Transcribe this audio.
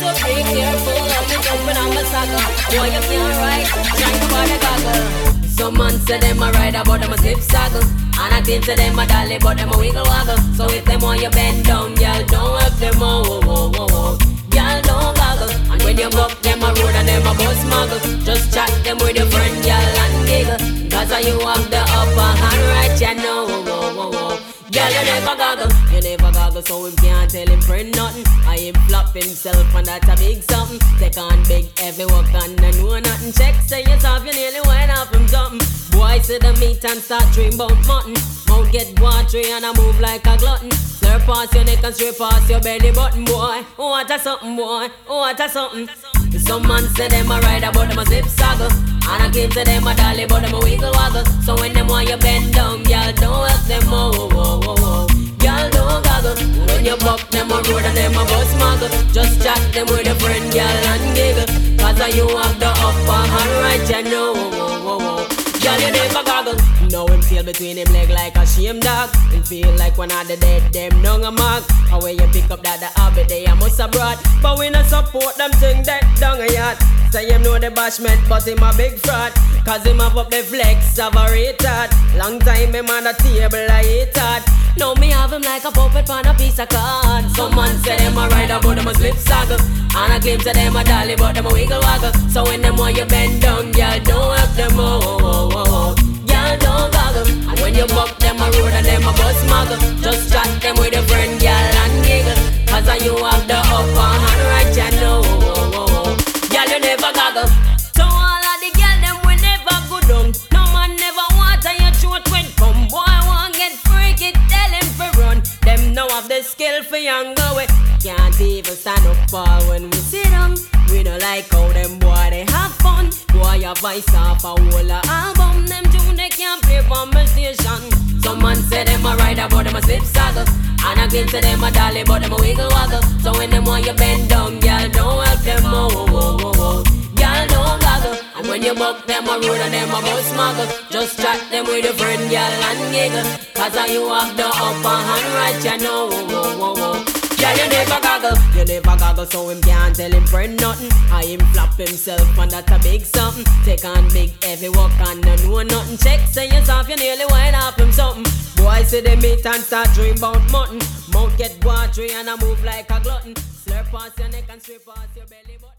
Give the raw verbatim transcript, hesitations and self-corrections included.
but be careful of me jumping on my saddle. Boy, you can't ride, trying to buy the goggle. Some man say them a ride but them a zip saddle. And I think to them a dolly but them a wiggle waggle. So if them want you bend down, y'all don't help them oh, oh, oh, oh, oh. Y'all don't goggle. And when you buck them a road and them a bus muggle, just chat them with your friend, y'all and giggle. Cause you have the upper hand right, you know oh, oh, oh, oh. Girl, you never goggle, you never goggle, so him can't tell him friend nothing. I him flop himself and that's a big something. Take on big heavy work and I know nothing. Check, say yourself, you nearly went off him something. Boy, see the meat and start dream about mutton. Mouth get watery and I move like a glutton. Slurp past your neck and straight past your belly button, boy. Oh, what a something, boy, oh, what a something. Some man say them a ride but them a zip saggle. And I came to them a dolly but them a wiggle waggle. So when them want you bend down, y'all don't help them oh, oh, oh, oh, oh. Y'all don't goggle. When you buck them a road and them a bus muggle, just chat them with a friend, y'all and giggle. Cause you have the upper hand right, you know oh, oh, oh, oh. Girl, you never goggle. Now him feel between him leg like a shame dog. Him feel like one of the dead, them nung a mark. How when you pick up that the habit they a must have brought. But we not support them thing that dung a yacht. Say him know the bashment but him a big fraud. Cause him have up the flex of a retard. Long time him on the table I hate hard. Now me have him like a puppet on a piece of card. Some man say them a ride but them a slip saggle. And I claim to them a dolly but them a wiggle waggle. So when them want you bend down, y'all don't help them oh, oh, oh, oh. Y'all don't goggle. And when you buck them a road and them a bus muggle, just chat them with a friend, y'all and giggle. Cause you have the upper hand right, you know oh, oh, oh. Y'all you never goggle. So all of the girl them will never go down. No man never want and your throat when come. Boy won't get freaky, tell him for run. Them know have the skill for young go away. Can't even stand up fall when we sit down. We don't like how them boy they have fun. Boy your voice off a whole a album. Them tune they can't play from my station. Some man say them a ride but them a slip saggle. And I claim to them a dolly but them a wiggle waggle. So when them want you bend down, y'all don't help them oh, oh, oh, oh, oh. Y'all don't goggle. And when you buck them a road and them a bus muggle, just chat them with a friend, y'all and giggle. Cause you have the upper hand right, you know oh, oh, oh, oh. Yeah, you never goggle, you never goggle, so him can't tell him friend nothing. I him flop himself and that's a big something. Take on big heavy work and no know nothing. Check, say yourself, you nearly went off him something. Boy, see the meat and start dream about mutton. Mouth get watery and I move like a glutton. Slurp past your neck and straight past your belly button.